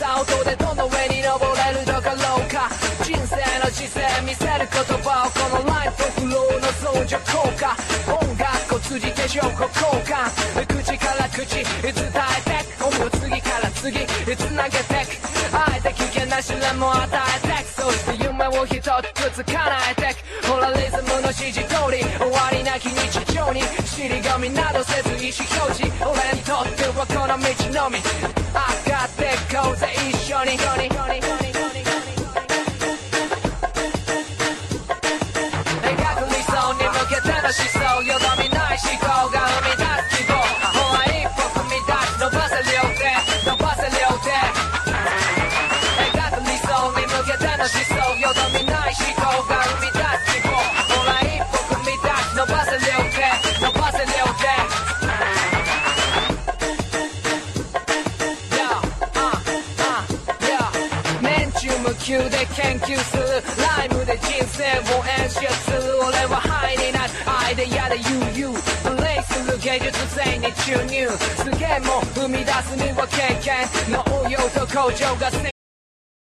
た音でどの上に登れるのかろうか。人生の姿勢見せる言葉をこのライフとフローの相乗効果。音楽を通じて情報交換、口から口伝えて思う次から次つなげてく。あえて危険な試練も与えてく。そして夢を一つずつ叶えてく。ほらリズムの指示通り終わりなき日常に尻込みなどせず意思表示。俺にとってはこの道のみ上がってこうぜ一緒に。思想よどみない思考が生み出す希望。ほら一歩踏み出し伸ばせ両手伸ばせ両手。描く理想に向けての思想よどみない思考が生み出す希望。ほら一歩踏み出し伸ばせ両手伸ばせ両手。年中無休で研究するライムで人生を演出する。俺はハイになるアイデアで悠々プレイする芸術性に注入。すげえもん生み出すには経験の応用と向上が